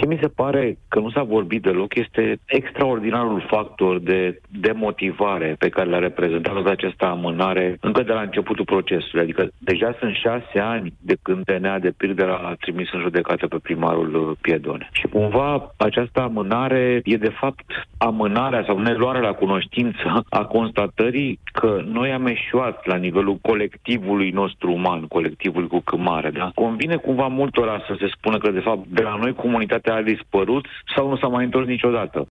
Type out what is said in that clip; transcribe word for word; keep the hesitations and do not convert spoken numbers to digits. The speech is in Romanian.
mi se pare că nu s-a vorbit deloc este extraordinarul factor de demotivare pe care l-a reprezentat această amânare încă de la începutul procesului. Adică deja sunt șase ani de când T N A de pildă a trimis în judecată pe primarul Piedone. Și cumva această amânare e de fapt amânarea sau neluarea la cunoștință a constatării că noi am eșuat la nivelul colectivului nostru uman, colectivul cu C mare. Da? Convine cumva multora să se spună că de fapt de la noi comunitatea a dispărut sau nu s-a mai întors niciodată.